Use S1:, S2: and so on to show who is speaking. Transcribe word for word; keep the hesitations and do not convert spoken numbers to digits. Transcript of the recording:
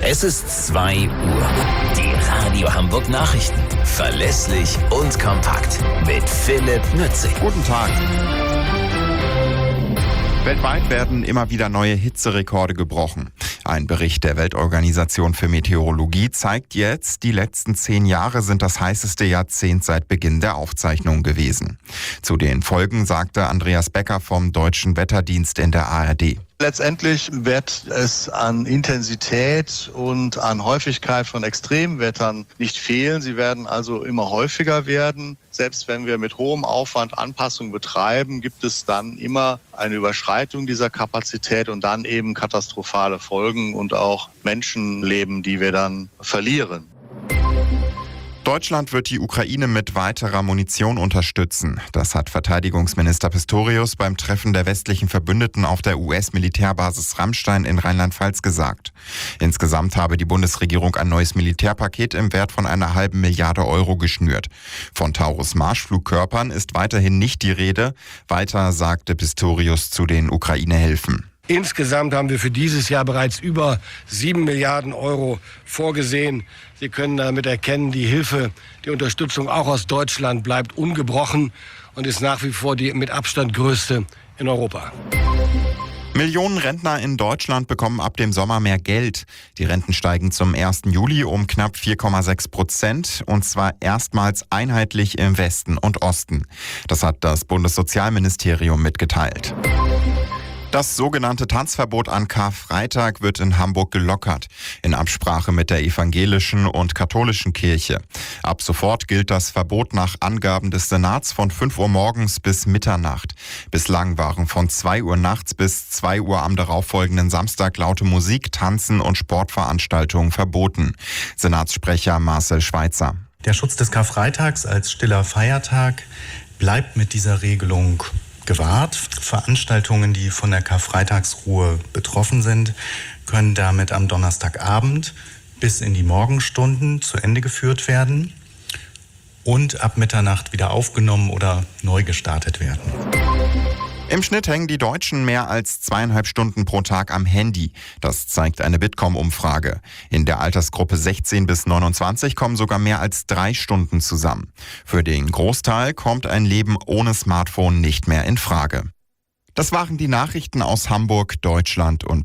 S1: Es ist zwei Uhr. Die Radio Hamburg Nachrichten. Verlässlich und kompakt. Mit Philipp Nützig.
S2: Guten Tag. Weltweit werden immer wieder neue Hitzerekorde gebrochen. Ein Bericht der Weltorganisation für Meteorologie zeigt jetzt, die letzten zehn Jahre sind das heißeste Jahrzehnt seit Beginn der Aufzeichnung gewesen. Zu den Folgen sagte Andreas Becker vom Deutschen Wetterdienst in der A R D.
S3: Letztendlich wird es an Intensität und an Häufigkeit von Extremwettern nicht fehlen. Sie werden also immer häufiger werden. Selbst wenn wir mit hohem Aufwand Anpassungen betreiben, gibt es dann immer eine Überschreitung dieser Kapazität und dann eben katastrophale Folgen und auch Menschenleben, die wir dann verlieren.
S2: Deutschland wird die Ukraine mit weiterer Munition unterstützen. Das hat Verteidigungsminister Pistorius beim Treffen der westlichen Verbündeten auf der U S-Militärbasis Ramstein in Rheinland-Pfalz gesagt. Insgesamt habe die Bundesregierung ein neues Militärpaket im Wert von einer halben Milliarde Euro geschnürt. Von Taurus-Marschflugkörpern ist weiterhin nicht die Rede. Weiter sagte Pistorius zu den Ukraine-Hilfen.
S4: Insgesamt haben wir für dieses Jahr bereits über sieben Milliarden Euro vorgesehen. Sie können damit erkennen, die Hilfe, die Unterstützung auch aus Deutschland bleibt ungebrochen und ist nach wie vor die mit Abstand größte in Europa.
S2: Millionen Rentner in Deutschland bekommen ab dem Sommer mehr Geld. Die Renten steigen zum ersten Juli um knapp vier Komma sechs Prozent und zwar erstmals einheitlich im Westen und Osten. Das hat das Bundessozialministerium mitgeteilt. Das sogenannte Tanzverbot an Karfreitag wird in Hamburg gelockert, in Absprache mit der evangelischen und katholischen Kirche. Ab sofort gilt das Verbot nach Angaben des Senats von fünf Uhr morgens bis Mitternacht. Bislang waren von zwei Uhr nachts bis zwei Uhr am darauffolgenden Samstag laute Musik, Tanzen und Sportveranstaltungen verboten. Senatssprecher Marcel Schweitzer.
S5: Der Schutz des Karfreitags als stiller Feiertag bleibt mit dieser Regelung gewahrt. Veranstaltungen, die von der Karfreitagsruhe betroffen sind, können damit am Donnerstagabend bis in die Morgenstunden zu Ende geführt werden und ab Mitternacht wieder aufgenommen oder neu gestartet werden.
S2: Im Schnitt hängen die Deutschen mehr als zweieinhalb Stunden pro Tag am Handy. Das zeigt eine Bitkom-Umfrage. In der Altersgruppe sechzehn bis neunundzwanzig kommen sogar mehr als drei Stunden zusammen. Für den Großteil kommt ein Leben ohne Smartphone nicht mehr in Frage. Das waren die Nachrichten aus Hamburg, Deutschland und